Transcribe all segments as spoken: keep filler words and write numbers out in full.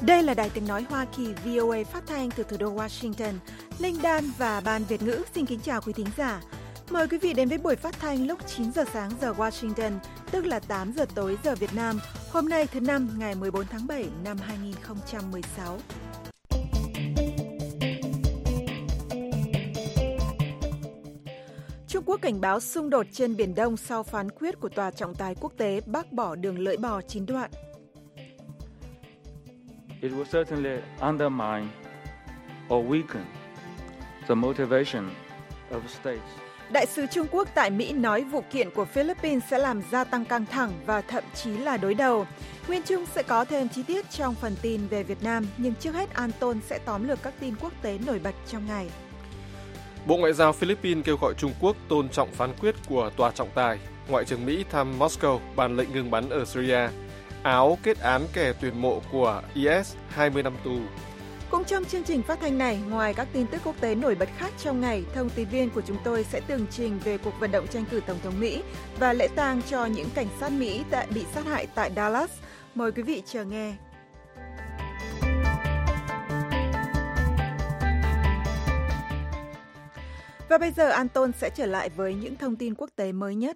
Đây là Đài Tiếng Nói Hoa Kỳ vê o a phát thanh từ thủ đô Washington. Linh Đan và Ban Việt ngữ xin kính chào quý thính giả. Mời quý vị đến với buổi phát thanh lúc chín giờ sáng giờ Washington, tức là tám giờ tối giờ Việt Nam. Hôm nay thứ Năm, ngày mười bốn tháng bảy năm hai nghìn không trăm mười sáu. Trung Quốc cảnh báo xung đột trên Biển Đông sau phán quyết của Tòa trọng tài quốc tế bác bỏ đường lưỡi bò chín đoạn. It will certainly undermine or weaken the motivation of states. Đại sứ Trung Quốc tại Mỹ nói vụ kiện của Philippines sẽ làm gia tăng căng thẳng và thậm chí là đối đầu. Nguyên Trung sẽ có thêm chi tiết trong phần tin về Việt Nam, nhưng trước hết Anton sẽ tóm lược các tin quốc tế nổi bật trong ngày. Bộ Ngoại giao Philippines kêu gọi Trung Quốc tôn trọng phán quyết của Tòa trọng tài. Ngoại trưởng Mỹ thăm Moscow bàn lệnh ngừng bắn ở Syria. Áo kết án kẻ tuyển mộ của i ét hai mươi năm tù. Cũng trong chương trình phát thanh này, ngoài các tin tức quốc tế nổi bật khác trong ngày, thông tin viên của chúng tôi sẽ tường trình về cuộc vận động tranh cử Tổng thống Mỹ và lễ tang cho những cảnh sát Mỹ đã bị sát hại tại Dallas. Mời quý vị chờ nghe. Và bây giờ Anton sẽ trở lại với những thông tin quốc tế mới nhất.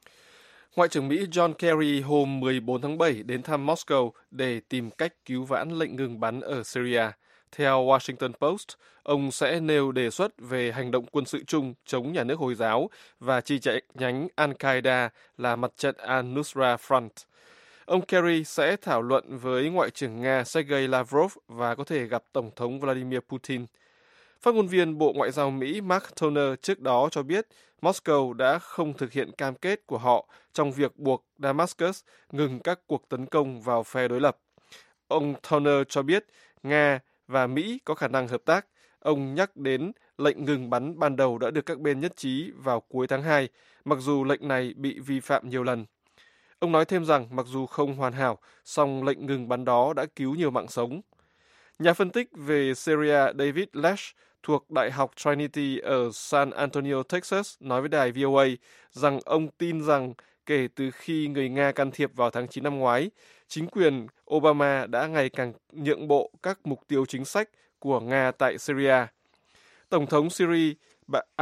Ngoại trưởng Mỹ John Kerry hôm mười bốn tháng bảy đến thăm Moscow để tìm cách cứu vãn lệnh ngừng bắn ở Syria. Theo Washington Post, ông sẽ nêu đề xuất về hành động quân sự chung chống nhà nước Hồi giáo và chi nhánh Al-Qaeda là mặt trận Al-Nusra Front. Ông Kerry sẽ thảo luận với Ngoại trưởng Nga Sergei Lavrov và có thể gặp Tổng thống Vladimir Putin. Phát ngôn viên Bộ Ngoại giao Mỹ Mark Toner trước đó cho biết Moscow đã không thực hiện cam kết của họ trong việc buộc Damascus ngừng các cuộc tấn công vào phe đối lập. Ông Toner cho biết Nga và Mỹ có khả năng hợp tác. Ông nhắc đến lệnh ngừng bắn ban đầu đã được các bên nhất trí vào cuối tháng hai, mặc dù lệnh này bị vi phạm nhiều lần. Ông nói thêm rằng mặc dù không hoàn hảo, song lệnh ngừng bắn đó đã cứu nhiều mạng sống. Nhà phân tích về Syria David Lash thuộc Đại học Trinity ở San Antonio, Texas nói với đài vê o a rằng ông tin rằng kể từ khi người Nga can thiệp vào tháng chín năm ngoái, chính quyền Obama đã ngày càng nhượng bộ các mục tiêu chính sách của Nga tại Syria. Tổng thống Syria, à,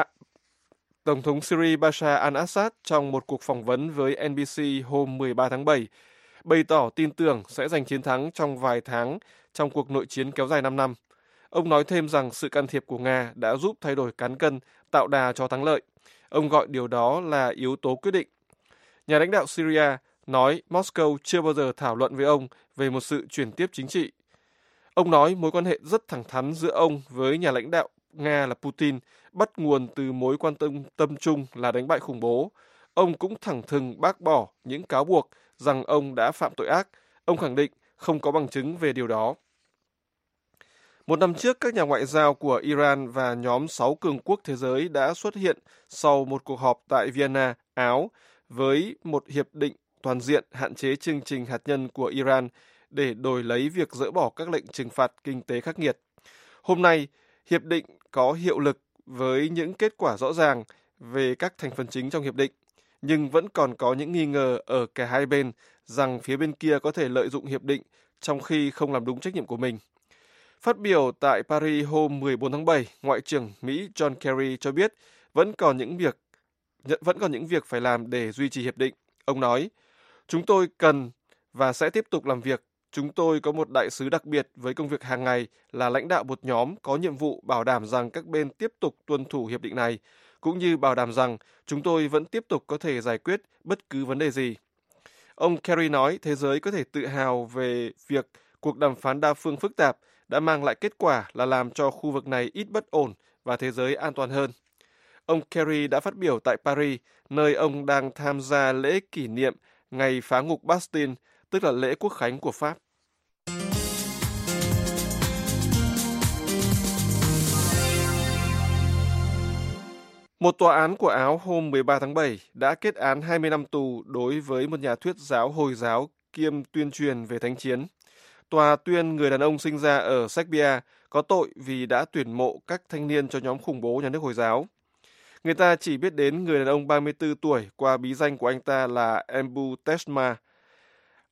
Tổng thống Syria Bashar al-Assad trong một cuộc phỏng vấn với en bê xê hôm mười ba tháng bảy bày tỏ tin tưởng sẽ giành chiến thắng trong vài tháng trong cuộc nội chiến kéo dài năm năm. Ông nói thêm rằng sự can thiệp của Nga đã giúp thay đổi cán cân, tạo đà cho thắng lợi. Ông gọi điều đó là yếu tố quyết định. Nhà lãnh đạo Syria nói Moscow chưa bao giờ thảo luận với ông về một sự chuyển tiếp chính trị. Ông nói mối quan hệ rất thẳng thắn giữa ông với nhà lãnh đạo Nga là Putin bắt nguồn từ mối quan tâm tâm chung là đánh bại khủng bố. Ông cũng thẳng thừng bác bỏ những cáo buộc rằng ông đã phạm tội ác. Ông khẳng định không có bằng chứng về điều đó. Một năm trước, các nhà ngoại giao của Iran và nhóm sáu cường quốc thế giới đã xuất hiện sau một cuộc họp tại Vienna, Áo, với một hiệp định toàn diện hạn chế chương trình hạt nhân của Iran để đổi lấy việc dỡ bỏ các lệnh trừng phạt kinh tế khắc nghiệt. Hôm nay, hiệp định có hiệu lực với những kết quả rõ ràng về các thành phần chính trong hiệp định, nhưng vẫn còn có những nghi ngờ ở cả hai bên rằng phía bên kia có thể lợi dụng hiệp định trong khi không làm đúng trách nhiệm của mình. Phát biểu tại Paris hôm mười bốn tháng bảy, Ngoại trưởng Mỹ John Kerry cho biết vẫn còn những việc vẫn còn những việc phải làm để duy trì hiệp định. Ông nói, chúng tôi cần và sẽ tiếp tục làm việc. Chúng tôi có một đại sứ đặc biệt với công việc hàng ngày là lãnh đạo một nhóm có nhiệm vụ bảo đảm rằng các bên tiếp tục tuân thủ hiệp định này, cũng như bảo đảm rằng chúng tôi vẫn tiếp tục có thể giải quyết bất cứ vấn đề gì. Ông Kerry nói thế giới có thể tự hào về việc cuộc đàm phán đa phương phức tạp đã mang lại kết quả là làm cho khu vực này ít bất ổn và thế giới an toàn hơn. Ông Kerry đã phát biểu tại Paris, nơi ông đang tham gia lễ kỷ niệm ngày phá ngục Bastille, tức là lễ quốc khánh của Pháp. Một tòa án của Áo hôm mười ba tháng bảy đã kết án hai mươi năm tù đối với một nhà thuyết giáo Hồi giáo kiêm tuyên truyền về thánh chiến. Tòa tuyên người đàn ông sinh ra ở Serbia có tội vì đã tuyển mộ các thanh niên cho nhóm khủng bố nhà nước Hồi giáo. Người ta chỉ biết đến người đàn ông ba mươi tư tuổi qua bí danh của anh ta là Embu Tesma.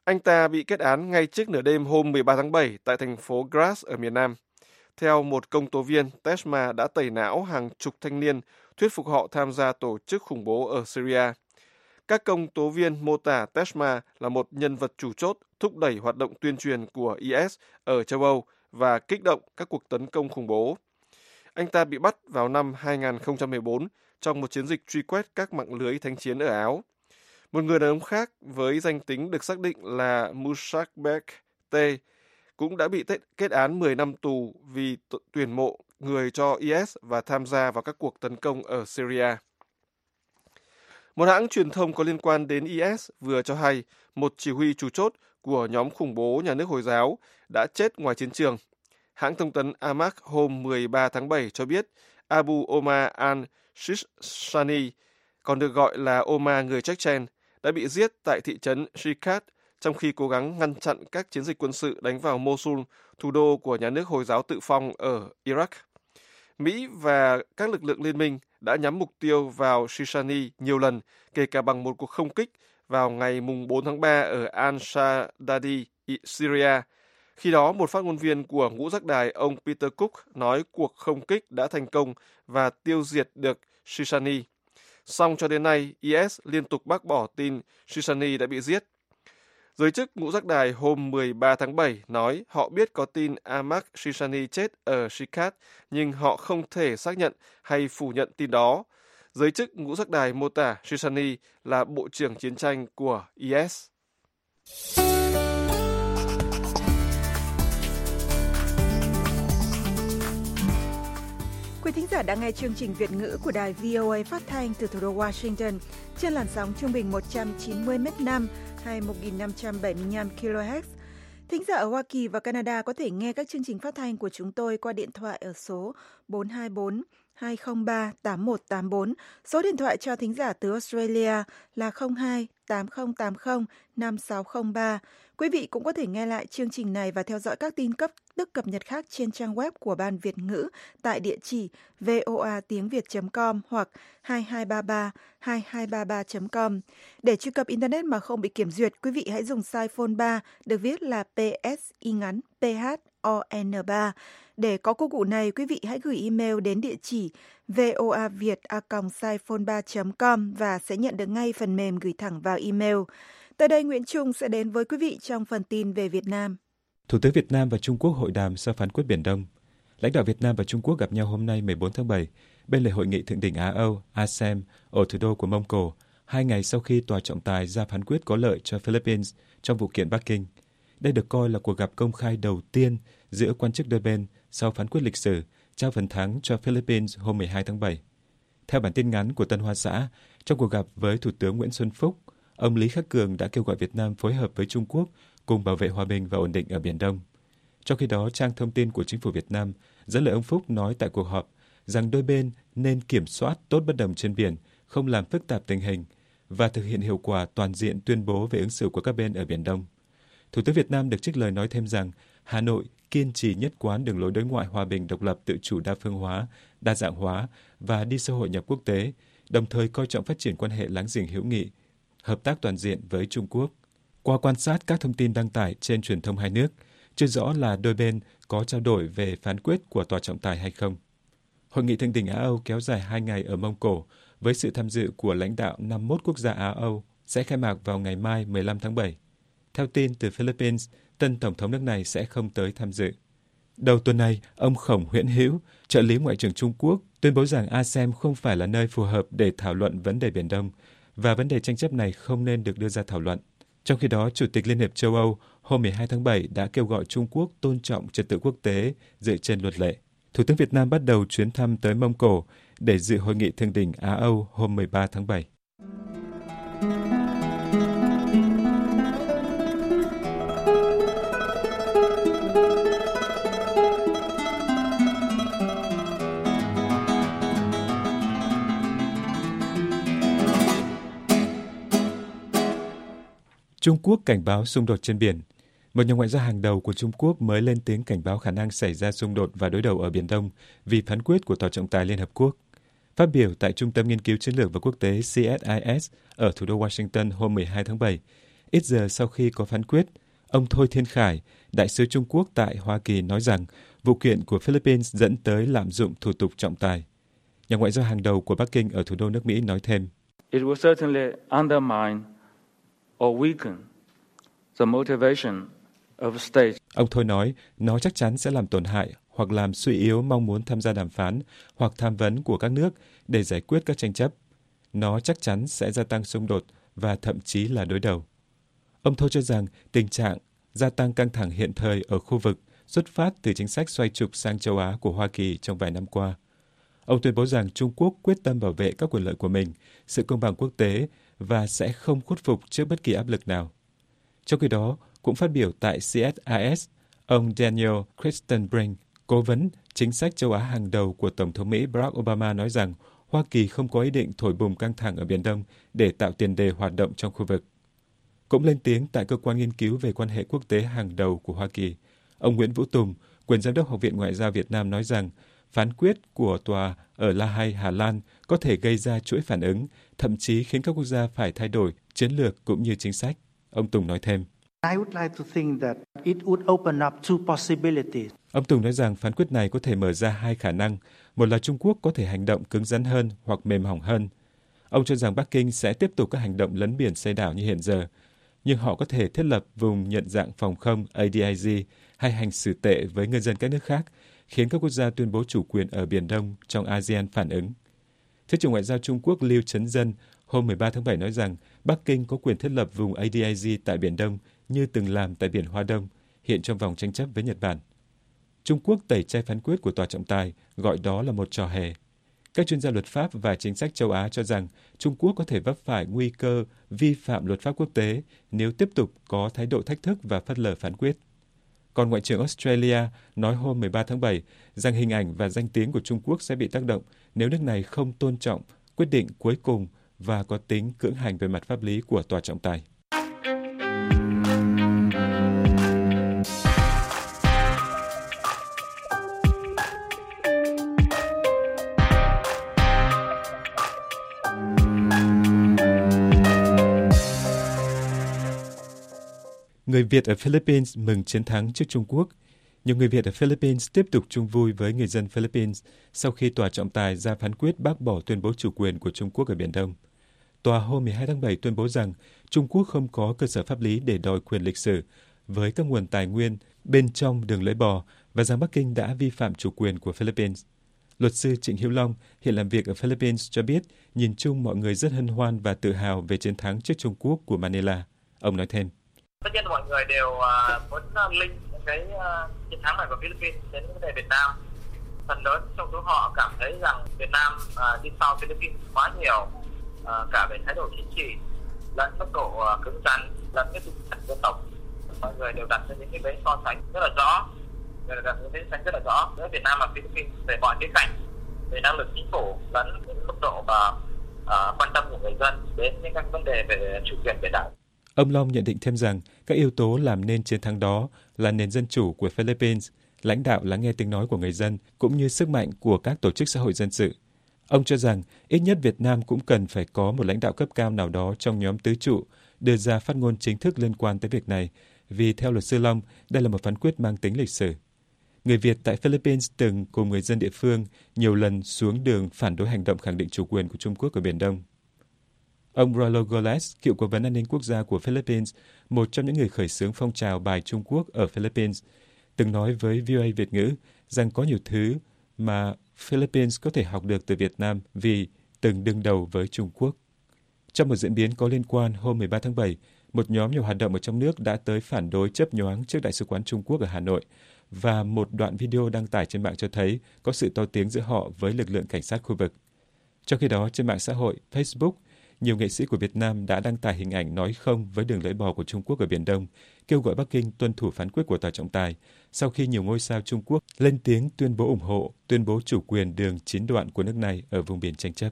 Anh ta bị kết án ngay trước nửa đêm hôm mười ba tháng bảy tại thành phố Graz ở miền Nam. Theo một công tố viên, Tesma đã tẩy não hàng chục thanh niên, thuyết phục họ tham gia tổ chức khủng bố ở Syria. Các công tố viên mô tả Tesma là một nhân vật chủ chốt thúc đẩy hoạt động tuyên truyền của i ét ở châu Âu và kích động các cuộc tấn công khủng bố. Anh ta bị bắt vào năm hai không một bốn trong một chiến dịch truy quét các mạng lưới thánh chiến ở Áo. Một người đàn ông khác với danh tính được xác định là Mushakbek T cũng đã bị kết án mười năm tù vì tuyển mộ người cho i ét và tham gia vào các cuộc tấn công ở Syria. Một hãng truyền thông có liên quan đến i ét vừa cho hay một chỉ huy chủ chốt của nhóm khủng bố nhà nước Hồi giáo đã chết ngoài chiến trường. Hãng thông tấn Amaq hôm mười ba tháng bảy cho biết Abu Omar al-Shishani, còn được gọi là Omar người Chechen, đã bị giết tại thị trấn Shikat trong khi cố gắng ngăn chặn các chiến dịch quân sự đánh vào Mosul, thủ đô của nhà nước Hồi giáo tự phong ở Iraq. Mỹ và các lực lượng liên minh đã nhắm mục tiêu vào Shishani nhiều lần, kể cả bằng một cuộc không kích vào ngày bốn tháng ba ở Al-Shadadi, Syria. Khi đó, một phát ngôn viên của ngũ giác đài ông Peter Cook nói cuộc không kích đã thành công và tiêu diệt được Shishani. Song cho đến nay, i ét liên tục bác bỏ tin Shishani đã bị giết. Giới chức ngũ giác đài hôm mười ba tháng bảy nói họ biết có tin Ahmad Shishani chết ở Shikat, nhưng họ không thể xác nhận hay phủ nhận tin đó. Giới chức ngũ giác đài mô tả Shishani là bộ trưởng chiến tranh của i ét. Quý thính giả đang nghe chương trình Việt ngữ của đài vê o a phát thanh từ thủ đô Washington trên làn sóng trung bình một trăm chín mươi mét năm hay một nghìn năm trăm bảy mươi lăm ki lô héc. Thính giả ở Hoa Kỳ và Canada có thể nghe các chương trình phát thanh của chúng tôi qua điện thoại ở số bốn hai bốn hai không ba tám một tám bốn. Số điện thoại cho thính giả từ Australia là không hai tám không tám không năm sáu không ba. Quý vị cũng có thể nghe lại chương trình này và theo dõi các tin cấp tức cập nhật khác trên trang web của Ban Việt ngữ tại địa chỉ voa tiếng việt chấm com hoặc hai hai ba ba hai hai ba ba chấm com. Để truy cập Internet mà không bị kiểm duyệt, quý vị hãy dùng size phone ba được viết là pê ét y ngắn pê hát o en ba. Để có công cụ này, quý vị hãy gửi email đến địa chỉ voaviet a còng size phone ba chấm com và sẽ nhận được ngay phần mềm gửi thẳng vào email. Tới đây, Nguyễn Trung sẽ đến với quý vị trong phần tin về Việt Nam. Thủ tướng Việt Nam và Trung Quốc hội đàm sau phán quyết Biển Đông. Lãnh đạo Việt Nam và Trung Quốc gặp nhau hôm nay mười bốn tháng bảy bên lề hội nghị thượng đỉnh Á-Âu a sê e m ở thủ đô của Mông Cổ, hai ngày sau khi tòa trọng tài ra phán quyết có lợi cho Philippines trong vụ kiện Bắc Kinh. Đây được coi là cuộc gặp công khai đầu tiên giữa quan chức đôi bên sau phán quyết lịch sử trao phần thắng cho Philippines hôm mười hai tháng bảy. Theo bản tin ngắn của Tân Hoa Xã, trong cuộc gặp với Thủ tướng Nguyễn Xuân Phúc, ông Lý Khắc Cường đã kêu gọi Việt Nam phối hợp với Trung Quốc cùng bảo vệ hòa bình và ổn định ở Biển Đông. Trong khi đó, trang thông tin của chính phủ Việt Nam dẫn lời ông Phúc nói tại cuộc họp rằng đôi bên nên kiểm soát tốt bất đồng trên biển, không làm phức tạp tình hình và thực hiện hiệu quả toàn diện tuyên bố về ứng xử của các bên ở Biển Đông. Thủ tướng Việt Nam được trích lời nói thêm rằng Hà Nội kiên trì nhất quán đường lối đối ngoại hòa bình, độc lập, tự chủ, đa phương hóa, đa dạng hóa và đi sâu hội nhập quốc tế, đồng thời coi trọng phát triển quan hệ láng giềng hữu nghị, hợp tác toàn diện với Trung Quốc. Qua quan sát các thông tin đăng tải trên truyền thông hai nước, chưa rõ là đôi bên có trao đổi về phán quyết của tòa trọng tài hay không. Hội nghị thượng đỉnh Á-Âu kéo dài hai ngày ở Mông Cổ với sự tham dự của lãnh đạo năm mươi mốt quốc gia Á-Âu sẽ khai mạc vào ngày mai mười lăm tháng bảy. Theo tin từ Philippines, tân Tổng thống nước này sẽ không tới tham dự. Đầu tuần này, ông Khổng Huyễn Hữu, trợ lý Ngoại trưởng Trung Quốc, tuyên bố rằng a sê e m không phải là nơi phù hợp để thảo luận vấn đề Biển Đông và vấn đề tranh chấp này không nên được đưa ra thảo luận. Trong khi đó, Chủ tịch Liên hiệp châu Âu hôm mười hai tháng bảy đã kêu gọi Trung Quốc tôn trọng trật tự quốc tế dựa trên luật lệ. Thủ tướng Việt Nam bắt đầu chuyến thăm tới Mông Cổ để dự hội nghị thượng đỉnh Á-Âu hôm mười ba tháng bảy. Trung Quốc cảnh báo xung đột trên biển. Một nhà ngoại giao hàng đầu của Trung Quốc mới lên tiếng cảnh báo khả năng xảy ra xung đột và đối đầu ở Biển Đông vì phán quyết của Tòa trọng tài Liên Hợp Quốc. Phát biểu tại Trung tâm Nghiên cứu Chiến lược và Quốc tế xê ét i ét ở thủ đô Washington hôm mười hai tháng bảy, Ít giờ sau khi có phán quyết, ông Thôi Thiên Khải, đại sứ Trung Quốc tại Hoa Kỳ nói rằng vụ kiện của Philippines dẫn tới lạm dụng thủ tục trọng tài. Nhà ngoại giao hàng đầu của Bắc Kinh ở thủ đô nước Mỹ nói thêm. It will certainly undermine or weaken the motivation of states. Ông Thôi nói, nó chắc chắn sẽ làm tổn hại hoặc làm suy yếu mong muốn tham gia đàm phán hoặc tham vấn của các nước để giải quyết các tranh chấp. Nó chắc chắn sẽ gia tăng xung đột và thậm chí là đối đầu. Ông Thôi cho rằng tình trạng gia tăng căng thẳng hiện thời ở khu vực xuất phát từ chính sách xoay trục sang châu Á của Hoa Kỳ trong vài năm qua. Ông tuyên bố rằng Trung Quốc quyết tâm bảo vệ các quyền lợi của mình, sự công bằng quốc tế và sẽ không khuất phục trước bất kỳ áp lực nào. Trong khi đó, cũng phát biểu tại xê ét a ét, ông Daniel Christenbrink, cố vấn chính sách châu Á hàng đầu của Tổng thống Mỹ Barack Obama nói rằng Hoa Kỳ không có ý định thổi bùng căng thẳng ở Biển Đông để tạo tiền đề hoạt động trong khu vực. Cũng lên tiếng tại cơ quan nghiên cứu về quan hệ quốc tế hàng đầu của Hoa Kỳ, ông Nguyễn Vũ Tùng, quyền giám đốc Học viện Ngoại giao Việt Nam nói rằng phán quyết của tòa ở La Hay, Hà Lan có thể gây ra chuỗi phản ứng, thậm chí khiến các quốc gia phải thay đổi chiến lược cũng như chính sách. Ông Tùng nói thêm. I would like to think that it would open up two possibilities. Ông Tùng nói rằng phán quyết này có thể mở ra hai khả năng. Một là Trung Quốc có thể hành động cứng rắn hơn hoặc mềm mỏng hơn. Ông cho rằng Bắc Kinh sẽ tiếp tục các hành động lấn biển xây đảo như hiện giờ, nhưng họ có thể thiết lập vùng nhận dạng phòng không A D I Z hay hành xử tệ với ngư dân các nước khác, khiến các quốc gia tuyên bố chủ quyền ở Biển Đông trong a sê an phản ứng. Thứ trưởng Ngoại giao Trung Quốc Lưu Chấn Dân hôm mười ba tháng bảy nói rằng Bắc Kinh có quyền thiết lập vùng A D I Z tại Biển Đông như từng làm tại Biển Hoa Đông, hiện trong vòng tranh chấp với Nhật Bản. Trung Quốc tẩy chay phán quyết của tòa trọng tài, gọi đó là một trò hề. Các chuyên gia luật pháp và chính sách châu Á cho rằng Trung Quốc có thể vấp phải nguy cơ vi phạm luật pháp quốc tế nếu tiếp tục có thái độ thách thức và phớt lờ phán quyết. Còn Ngoại trưởng Australia nói hôm mười ba tháng bảy rằng hình ảnh và danh tiếng của Trung Quốc sẽ bị tác động nếu nước này không tôn trọng quyết định cuối cùng và có tính cưỡng hành về mặt pháp lý của tòa trọng tài. Người Việt ở Philippines mừng chiến thắng trước Trung Quốc. Nhiều người Việt ở Philippines tiếp tục chung vui với người dân Philippines sau khi tòa trọng tài ra phán quyết bác bỏ tuyên bố chủ quyền của Trung Quốc ở Biển Đông. Tòa hôm mười hai tháng bảy tuyên bố rằng Trung Quốc không có cơ sở pháp lý để đòi quyền lịch sử với các nguồn tài nguyên bên trong đường lưỡi bò và rằng Bắc Kinh đã vi phạm chủ quyền của Philippines. Luật sư Trịnh Hữu Long, hiện làm việc ở Philippines, cho biết nhìn chung mọi người rất hân hoan và tự hào về chiến thắng trước Trung Quốc của Manila. Ông nói thêm. Tất nhiên mọi người đều uh, muốn uh, link cái uh, chiến thắng này của Philippines đến vấn đề Việt Nam. Phần lớn trong số họ cảm thấy rằng Việt Nam uh, đi sau Philippines quá nhiều, uh, cả về thái độ chính trị, lẫn tốc độ uh, cứng rắn, lẫn cái tinh thần dân tộc. Mọi người đều đặt ra những cái vế so sánh rất là rõ, đều đặt những vế so sánh rất là rõ giữa Việt Nam và Philippines về mọi khía cạnh, về năng lực chính phủ, lẫn cái mức độ và uh, quan tâm của người dân đến những các vấn đề về chủ quyền biển đảo. Ông Long nhận định thêm rằng các yếu tố làm nên chiến thắng đó là nền dân chủ của Philippines, lãnh đạo lắng nghe tiếng nói của người dân, cũng như sức mạnh của các tổ chức xã hội dân sự. Ông cho rằng ít nhất Việt Nam cũng cần phải có một lãnh đạo cấp cao nào đó trong nhóm tứ trụ đưa ra phát ngôn chính thức liên quan tới việc này, vì theo luật sư Long, đây là một phán quyết mang tính lịch sử. Người Việt tại Philippines từng cùng người dân địa phương nhiều lần xuống đường phản đối hành động khẳng định chủ quyền của Trung Quốc ở Biển Đông. Ông Rollo Goles, cựu cố vấn an ninh quốc gia của Philippines, một trong những người khởi xướng phong trào bài Trung Quốc ở Philippines, từng nói với vê o a Việt ngữ rằng có nhiều thứ mà Philippines có thể học được từ Việt Nam vì từng đương đầu với Trung Quốc. Trong một diễn biến có liên quan, hôm mười ba tháng bảy, một nhóm nhiều hoạt động ở trong nước đã tới phản đối chớp nhoáng trước Đại sứ quán Trung Quốc ở Hà Nội, và một đoạn video đăng tải trên mạng cho thấy có sự to tiếng giữa họ với lực lượng cảnh sát khu vực. Trong khi đó, trên mạng xã hội Facebook, nhiều nghệ sĩ của Việt Nam đã đăng tải hình ảnh nói không với đường lưỡi bò của Trung Quốc ở Biển Đông, kêu gọi Bắc Kinh tuân thủ phán quyết của tòa trọng tài, sau khi nhiều ngôi sao Trung Quốc lên tiếng tuyên bố ủng hộ tuyên bố chủ quyền đường chín đoạn của nước này ở vùng biển tranh chấp.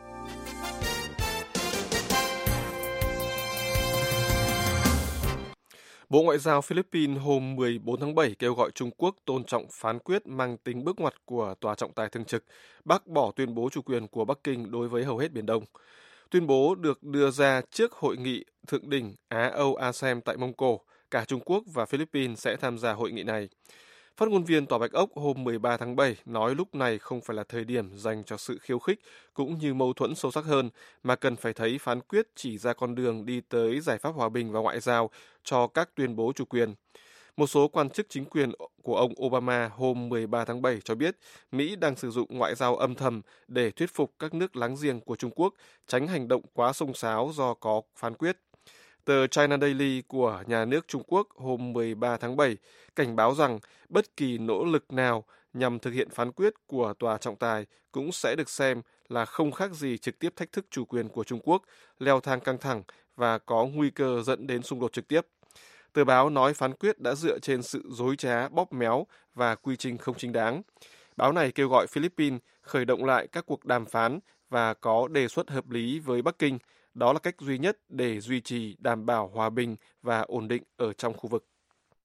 Bộ Ngoại giao Philippines hôm mười bốn tháng bảy kêu gọi Trung Quốc tôn trọng phán quyết mang tính bước ngoặt của tòa trọng tài thường trực, bác bỏ tuyên bố chủ quyền của Bắc Kinh đối với hầu hết Biển Đông. Tuyên bố được đưa ra trước hội nghị thượng đỉnh Á-Âu a sê em tại Mông Cổ. Cả Trung Quốc và Philippines sẽ tham gia hội nghị này. Phát ngôn viên Tòa Bạch Ốc hôm mười ba tháng bảy nói lúc này không phải là thời điểm dành cho sự khiêu khích cũng như mâu thuẫn sâu sắc hơn, mà cần phải thấy phán quyết chỉ ra con đường đi tới giải pháp hòa bình và ngoại giao cho các tuyên bố chủ quyền. Một số quan chức chính quyền của ông Obama hôm mười ba tháng bảy cho biết Mỹ đang sử dụng ngoại giao âm thầm để thuyết phục các nước láng giềng của Trung Quốc tránh hành động quá xông xáo do có phán quyết. Tờ China Daily của nhà nước Trung Quốc hôm mười ba tháng bảy cảnh báo rằng bất kỳ nỗ lực nào nhằm thực hiện phán quyết của tòa trọng tài cũng sẽ được xem là không khác gì trực tiếp thách thức chủ quyền của Trung Quốc, leo thang căng thẳng và có nguy cơ dẫn đến xung đột trực tiếp. Tờ báo nói phán quyết đã dựa trên sự dối trá, bóp méo và quy trình không chính đáng. Báo này kêu gọi Philippines khởi động lại các cuộc đàm phán và có đề xuất hợp lý với Bắc Kinh. Đó là cách duy nhất để duy trì đảm bảo hòa bình và ổn định ở trong khu vực.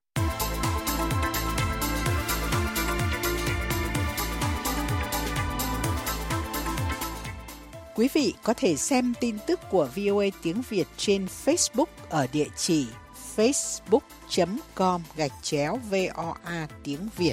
Quý vị có thể xem tin tức của vê o a tiếng Việt trên Facebook ở địa chỉ facebook chấm com gạch chéo voa tiếng Việt.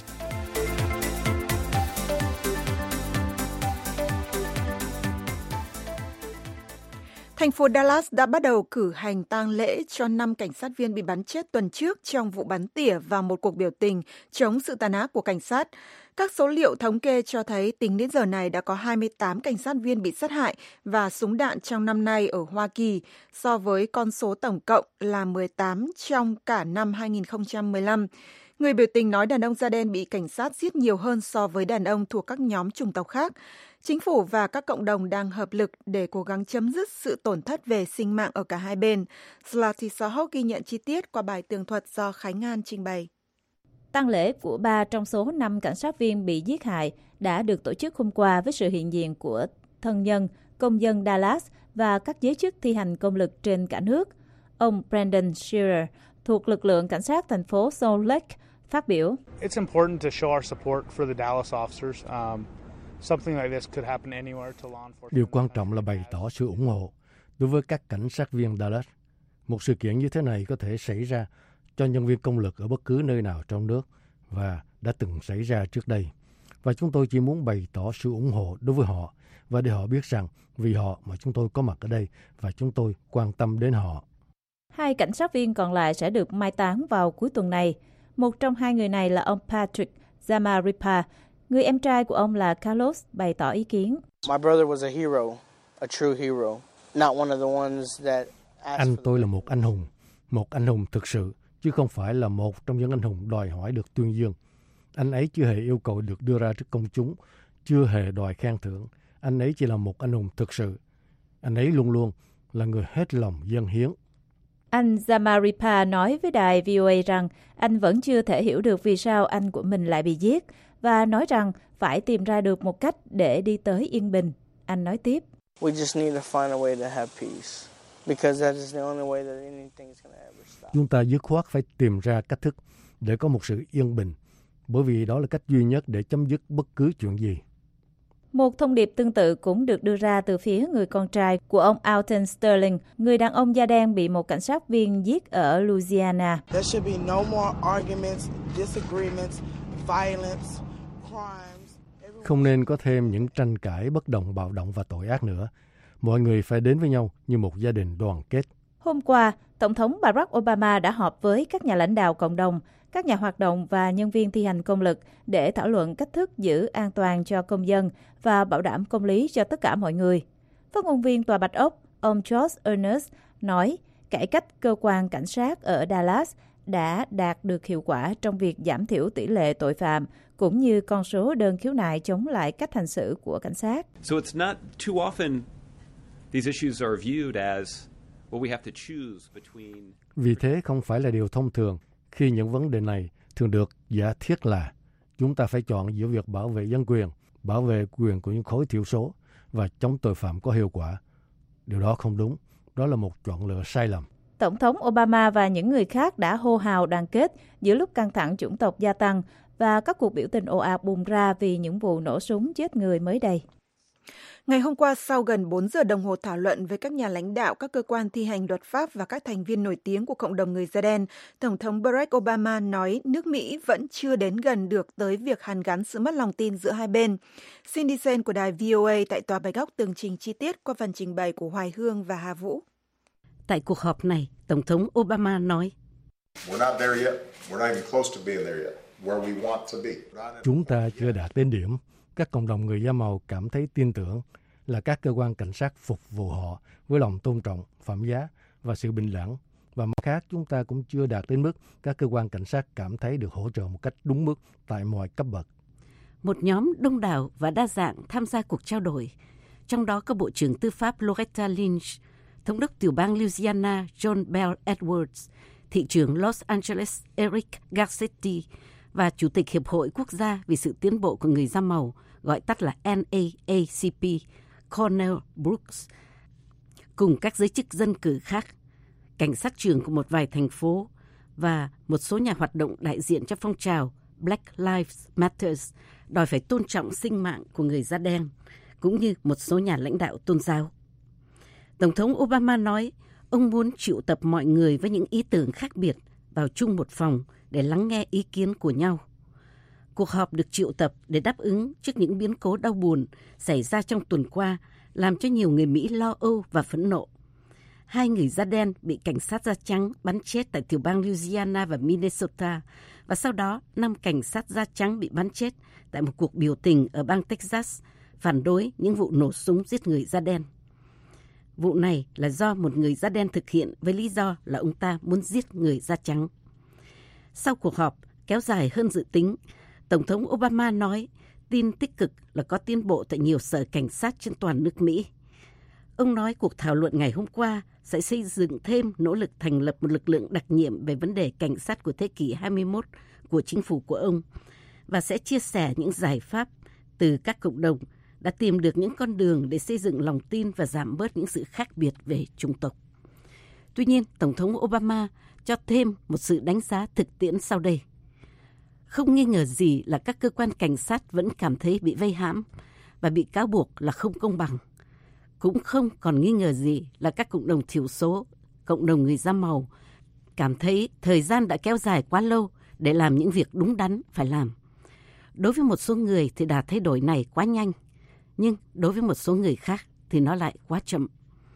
Thành phố Dallas đã bắt đầu cử hành tang lễ cho năm cảnh sát viên bị bắn chết tuần trước trong vụ bắn tỉa vào một cuộc biểu tình chống sự tàn ác của cảnh sát. Các số liệu thống kê cho thấy tính đến giờ này đã có hai mươi tám cảnh sát viên bị sát hại và súng đạn trong năm nay ở Hoa Kỳ, so với con số tổng cộng là mười tám trong cả năm hai nghìn không trăm mười lăm. Người biểu tình nói đàn ông da đen bị cảnh sát giết nhiều hơn so với đàn ông thuộc các nhóm chủng tộc khác. Chính phủ và các cộng đồng đang hợp lực để cố gắng chấm dứt sự tổn thất về sinh mạng ở cả hai bên. Zlati Sahok ghi nhận chi tiết qua bài tường thuật do Khánh An trình bày. Tang lễ của ba trong số năm cảnh sát viên bị giết hại đã được tổ chức hôm qua với sự hiện diện của thân nhân, công dân Dallas và các giới chức thi hành công lực trên cả nước. Ông Brandon Shearer thuộc lực lượng cảnh sát thành phố Salt Lake phát biểu. It's important to show our support for the Dallas officers. Um, something like this could happen anywhere to law enforcement. Điều quan trọng là bày tỏ sự ủng hộ đối với các cảnh sát viên Dallas. Một sự kiện như thế này có thể xảy ra cho nhân viên công lực ở bất cứ nơi nào trong nước và đã từng xảy ra trước đây. Và chúng tôi chỉ muốn bày tỏ sự ủng hộ đối với họ và để họ biết rằng vì họ mà chúng tôi có mặt ở đây và chúng tôi quan tâm đến họ. Hai cảnh sát viên còn lại sẽ được mai táng vào cuối tuần này. Một trong hai người này là ông Patrick Zamarripa. Người em trai của ông là Carlos bày tỏ ý kiến. My brother was a hero, a true hero, not one of the ones that Anh tôi là một anh hùng, một anh hùng thực sự, chứ không phải là một trong những anh hùng đòi hỏi được tuyên dương. Anh ấy chưa hề yêu cầu được đưa ra trước công chúng, chưa hề đòi khen thưởng. Anh ấy chỉ là một anh hùng thực sự. Anh ấy luôn luôn là người hết lòng dâng hiến. Anh Zamarripa nói với đài vê o a rằng anh vẫn chưa thể hiểu được vì sao anh của mình lại bị giết và nói rằng phải tìm ra được một cách để đi tới yên bình. Anh nói tiếp. We just need to find a way to have peace. Because that is the only way that anything's going to ever stop. Chúng ta dứt khoát phải tìm ra cách thức để có một sự yên bình, bởi vì đó là cách duy nhất để chấm dứt bất cứ chuyện gì. Một thông điệp tương tự cũng được đưa ra từ phía người con trai của ông Alton Sterling, người đàn ông da đen bị một cảnh sát viên giết ở Louisiana. There should be no more arguments, disagreements, violence, crimes. Không nên có thêm những tranh cãi, bất đồng, bạo động và tội ác nữa. Mọi người phải đến với nhau như một gia đình đoàn kết. Hôm qua, Tổng thống Barack Obama đã họp với các nhà lãnh đạo cộng đồng, các nhà hoạt động và nhân viên thi hành công lực để thảo luận cách thức giữ an toàn cho công dân và bảo đảm công lý cho tất cả mọi người. Phát ngôn viên Tòa Bạch Ốc, ông George Ernest, nói cải cách cơ quan cảnh sát ở Dallas đã đạt được hiệu quả trong việc giảm thiểu tỷ lệ tội phạm, cũng như con số đơn khiếu nại chống lại cách hành xử của cảnh sát. So it's not too often these issues are viewed as well we have to choose between. Vì thế không phải là điều thông thường khi những vấn đề này thường được giả thiết là chúng ta phải chọn giữa việc bảo vệ dân quyền, bảo vệ quyền của những khối thiểu số và chống tội phạm có hiệu quả. Điều đó không đúng. Đó là một chọn lựa sai lầm. Tổng thống Obama và những người khác đã hô hào đoàn kết giữa lúc căng thẳng chủng tộc gia tăng và các cuộc biểu tình ồ ạt bùng ra vì những vụ nổ súng chết người mới đây. Ngày hôm qua, sau gần bốn giờ đồng hồ thảo luận với các nhà lãnh đạo, các cơ quan thi hành luật pháp và các thành viên nổi tiếng của cộng đồng người da đen, Tổng thống Barack Obama nói nước Mỹ vẫn chưa đến gần được tới việc hàn gắn sự mất lòng tin giữa hai bên. Cindy Sen của đài vê o a tại Tòa Bạch Ốc tường trình chi tiết qua phần trình bày của Hoài Hương và Hà Vũ. Tại cuộc họp này, Tổng thống Obama nói, chúng ta chưa đạt đến điểm. Các cộng đồng người da màu cảm thấy tin tưởng là các cơ quan cảnh sát phục vụ họ với lòng tôn trọng, phẩm giá và sự bình đẳng. Và mặt khác, chúng ta cũng chưa đạt đến mức các cơ quan cảnh sát cảm thấy được hỗ trợ một cách đúng mức tại mọi cấp bậc. Một nhóm đông đảo và đa dạng tham gia cuộc trao đổi, trong đó có Bộ trưởng Tư pháp Loretta Lynch, Thống đốc tiểu bang Louisiana John Bel Edwards, thị trưởng Los Angeles Eric Garcetti và Chủ tịch Hiệp hội Quốc gia vì sự tiến bộ của người da màu, gọi tắt là N A A C P, Cornel Brooks, cùng các giới chức dân cử khác, cảnh sát trưởng của một vài thành phố và một số nhà hoạt động đại diện cho phong trào Black Lives Matter đòi phải tôn trọng sinh mạng của người da đen, cũng như một số nhà lãnh đạo tôn giáo. Tổng thống Obama nói ông muốn triệu tập mọi người với những ý tưởng khác biệt vào chung một phòng để lắng nghe ý kiến của nhau. Cuộc họp được triệu tập để đáp ứng trước những biến cố đau buồn xảy ra trong tuần qua, làm cho nhiều người Mỹ lo âu và phẫn nộ. Hai người da đen bị cảnh sát da trắng bắn chết tại tiểu bang Louisiana và Minnesota, và sau đó năm cảnh sát da trắng bị bắn chết tại một cuộc biểu tình ở bang Texas phản đối những vụ nổ súng giết người da đen. Vụ này là do một người da đen thực hiện với lý do là ông ta muốn giết người da trắng. Sau cuộc họp kéo dài hơn dự tính, Tổng thống Obama nói tin tích cực là có tiến bộ tại nhiều sở cảnh sát trên toàn nước Mỹ. Ông nói cuộc thảo luận ngày hôm qua sẽ xây dựng thêm nỗ lực thành lập một lực lượng đặc nhiệm về vấn đề cảnh sát của thế kỷ hai mươi mốt của chính phủ của ông và sẽ chia sẻ những giải pháp từ các cộng đồng đã tìm được những con đường để xây dựng lòng tin và giảm bớt những sự khác biệt về chủng tộc. Tuy nhiên, Tổng thống Obama cho thêm một sự đánh giá thực tiễn sau đây. Không nghi ngờ gì là các cơ quan cảnh sát vẫn cảm thấy bị vây hãm và bị cáo buộc là không công bằng. Cũng không còn nghi ngờ gì là các cộng đồng thiểu số, cộng đồng người da màu cảm thấy thời gian đã kéo dài quá lâu để làm những việc đúng đắn phải làm. Đối với một số người thì đà thay đổi này quá nhanh, nhưng đối với một số người khác thì nó lại quá chậm.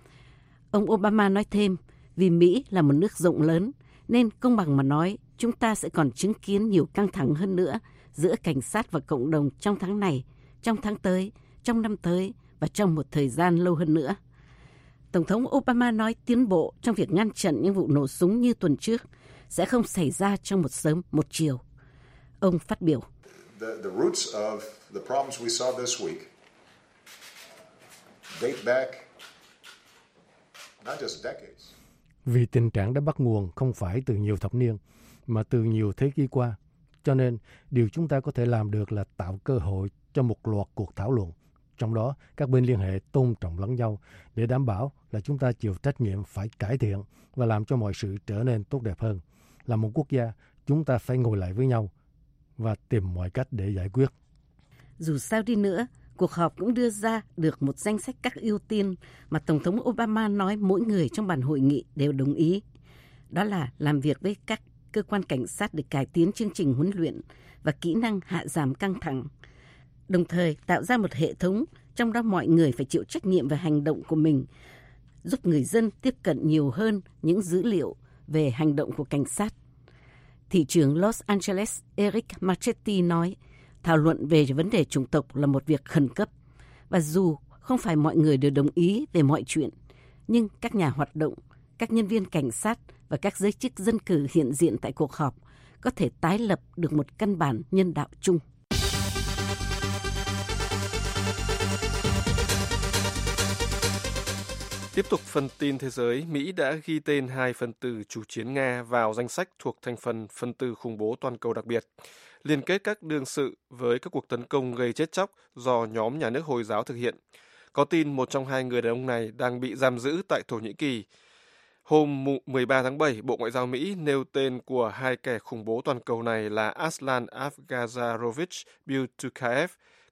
Ông Obama nói thêm, vì Mỹ là một nước rộng lớn, nên công bằng mà nói, chúng ta sẽ còn chứng kiến nhiều căng thẳng hơn nữa giữa cảnh sát và cộng đồng trong tháng này, trong tháng tới, trong năm tới và trong một thời gian lâu hơn nữa. Tổng thống Obama nói tiến bộ trong việc ngăn chặn những vụ nổ súng như tuần trước sẽ không xảy ra trong một sớm một chiều. Ông phát biểu. The, the roots of the problems we saw this week date back not just decades. Vì tình trạng đã bắt nguồn không phải từ nhiều thập niên, mà từ nhiều thế kỷ qua. Cho nên, điều chúng ta có thể làm được là tạo cơ hội cho một loạt cuộc thảo luận. Trong đó, các bên liên hệ tôn trọng lẫn nhau để đảm bảo là chúng ta chịu trách nhiệm phải cải thiện và làm cho mọi sự trở nên tốt đẹp hơn. Là một quốc gia, chúng ta phải ngồi lại với nhau và tìm mọi cách để giải quyết. Dù sao đi nữa, cuộc họp cũng đưa ra được một danh sách các ưu tiên mà Tổng thống Obama nói mỗi người trong bàn hội nghị đều đồng ý. Đó là làm việc với các cơ quan cảnh sát để cải tiến chương trình huấn luyện và kỹ năng hạ giảm căng thẳng. Đồng thời tạo ra một hệ thống trong đó mọi người phải chịu trách nhiệm về hành động của mình, giúp người dân tiếp cận nhiều hơn những dữ liệu về hành động của cảnh sát. Thị trưởng Los Angeles Eric Garcetti nói, thảo luận về vấn đề chủng tộc là một việc khẩn cấp. Và dù không phải mọi người đều đồng ý về mọi chuyện, nhưng các nhà hoạt động, các nhân viên cảnh sát và các giới chức dân cử hiện diện tại cuộc họp có thể tái lập được một căn bản nhân đạo chung. Tiếp tục phần tin thế giới, Mỹ đã ghi tên hai phần tử chủ chiến Nga vào danh sách thuộc thành phần phần tử khủng bố toàn cầu đặc biệt, liên kết các đương sự với các cuộc tấn công gây chết chóc do nhóm nhà nước Hồi giáo thực hiện. Có tin một trong hai người đàn ông này đang bị giam giữ tại Thổ Nhĩ Kỳ. Hôm mười ba tháng bảy, Bộ Ngoại giao Mỹ nêu tên của hai kẻ khủng bố toàn cầu này là Aslan Afgazarovich Byutukayev,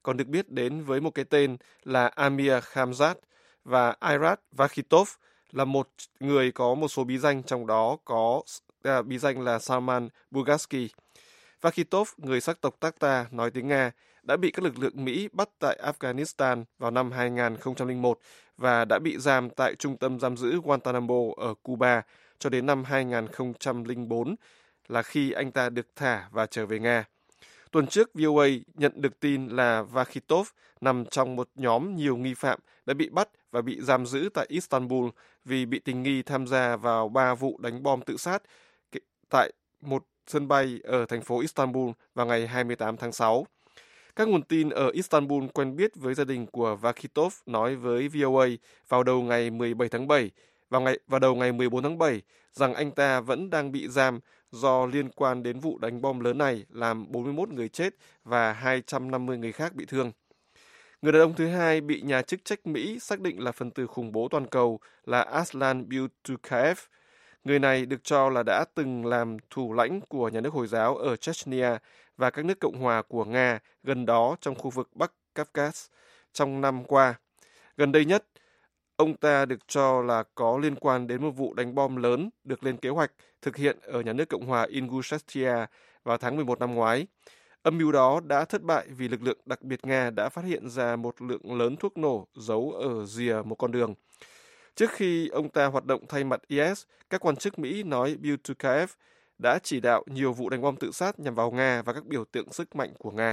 còn được biết đến với một cái tên là Amir Khamzat, và Irat Vakhitov là một người có một số bí danh, trong đó có à, bí danh là Salman Bugarsky. Vakhitov, người sắc tộc Takhta nói tiếng Nga, đã bị các lực lượng Mỹ bắt tại Afghanistan vào năm hai nghìn không trăm lẻ một và đã bị giam tại trung tâm giam giữ Guantanamo ở Cuba cho đến năm hai nghìn không trăm lẻ bốn, là khi anh ta được thả và trở về Nga. Tuần trước, vê o a nhận được tin là Vakhitov nằm trong một nhóm nhiều nghi phạm đã bị bắt và bị giam giữ tại Istanbul vì bị tình nghi tham gia vào ba vụ đánh bom tự sát tại một sân bay ở thành phố Istanbul vào ngày hai mươi tám tháng sáu. Các nguồn tin ở Istanbul quen biết với gia đình của Vakhitov nói với vê o a vào đầu ngày mười bảy tháng bảy, vào ngày vào đầu ngày mười bốn tháng bảy rằng anh ta vẫn đang bị giam do liên quan đến vụ đánh bom lớn này làm bốn mươi mốt người chết và hai trăm năm mươi người khác bị thương. Người đàn ông thứ hai bị nhà chức trách Mỹ xác định là phần tử khủng bố toàn cầu là Aslan Butukaev. Người này được cho là đã từng làm thủ lãnh của nhà nước Hồi giáo ở Chechnya và các nước Cộng hòa của Nga gần đó trong khu vực Bắc Caucasus trong năm qua. Gần đây nhất, ông ta được cho là có liên quan đến một vụ đánh bom lớn được lên kế hoạch thực hiện ở nhà nước Cộng hòa Ingushetia vào tháng mười một năm ngoái. Âm mưu đó đã thất bại vì lực lượng đặc biệt Nga đã phát hiện ra một lượng lớn thuốc nổ giấu ở rìa một con đường. Trước khi ông ta hoạt động thay mặt i ét, các quan chức Mỹ nói Butukaev đã chỉ đạo nhiều vụ đánh bom tự sát nhằm vào Nga và các biểu tượng sức mạnh của Nga.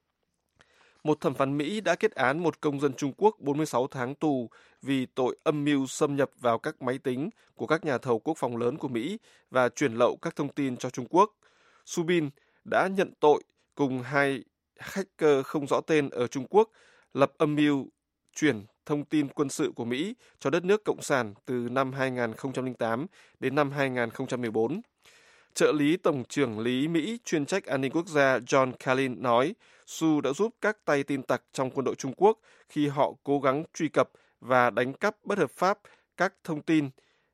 Một thẩm phán Mỹ đã kết án một công dân Trung Quốc bốn mươi sáu tháng tù vì tội âm mưu xâm nhập vào các máy tính của các nhà thầu quốc phòng lớn của Mỹ và chuyển lậu các thông tin cho Trung Quốc. Su Bin đã nhận tội cùng hai hacker không rõ tên ở Trung Quốc lập âm mưu chuyển thông tin quân sự của Mỹ cho đất nước Cộng sản từ năm hai nghìn không trăm lẻ tám đến năm hai nghìn không trăm mười bốn. Trợ lý Tổng trưởng lý Mỹ chuyên trách an ninh quốc gia John Carlin nói Su đã giúp các tay tin tặc trong quân đội Trung Quốc khi họ cố gắng truy cập và đánh cắp bất hợp pháp các thông tin,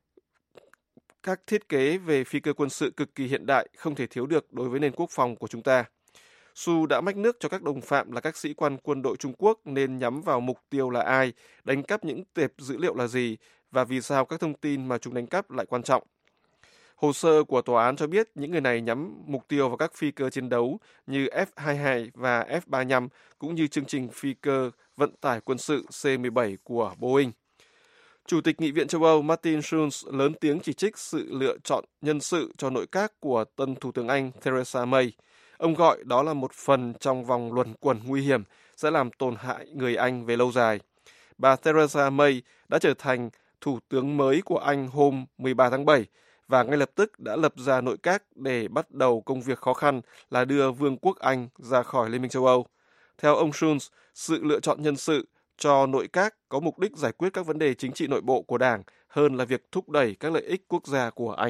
các thiết kế về phi cơ quân sự cực kỳ hiện đại không thể thiếu được đối với nền quốc phòng của chúng ta. Su đã mách nước cho các đồng phạm là các sĩ quan quân đội Trung Quốc nên nhắm vào mục tiêu là ai, đánh cắp những tệp dữ liệu là gì và vì sao các thông tin mà chúng đánh cắp lại quan trọng. Hồ sơ của tòa án cho biết những người này nhắm mục tiêu vào các phi cơ chiến đấu như F hai mươi hai và F ba mươi lăm cũng như chương trình phi cơ vận tải quân sự C mười bảy của Boeing. Chủ tịch Nghị viện châu Âu Martin Schulz lớn tiếng chỉ trích sự lựa chọn nhân sự cho nội các của tân Thủ tướng Anh Theresa May. Ông gọi đó là một phần trong vòng luẩn quẩn nguy hiểm sẽ làm tổn hại người Anh về lâu dài. Bà Theresa May đã trở thành Thủ tướng mới của Anh hôm mười ba tháng bảy và ngay lập tức đã lập ra nội các để bắt đầu công việc khó khăn là đưa Vương quốc Anh ra khỏi Liên minh châu Âu. Theo ông Schulz, sự lựa chọn nhân sự cho nội các có mục đích giải quyết các vấn đề chính trị nội bộ của Đảng hơn là việc thúc đẩy các lợi ích quốc gia của Anh.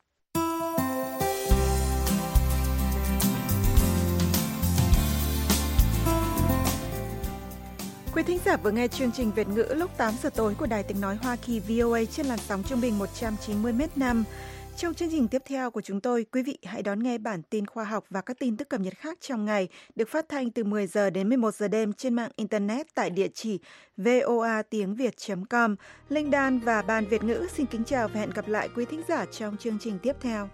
Quý thính giả vừa nghe chương trình Việt ngữ lúc tám giờ tối của Đài Tiếng nói Hoa Kỳ vê o a trên làn sóng trung bình một trăm chín mươi mét năm. Trong chương trình tiếp theo của chúng tôi, quý vị hãy đón nghe bản tin khoa học và các tin tức cập nhật khác trong ngày được phát thanh từ mười giờ đến mười một giờ đêm trên mạng Internet tại địa chỉ voa tiếng việt chấm com. Linh Đan và Ban Việt ngữ xin kính chào và hẹn gặp lại quý thính giả trong chương trình tiếp theo.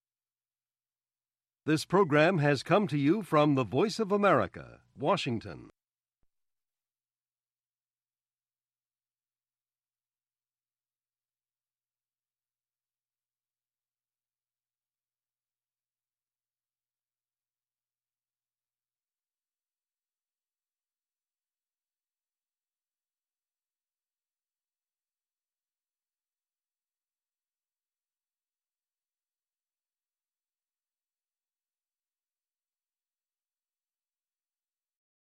This program has come to you from the Voice of America, Washington.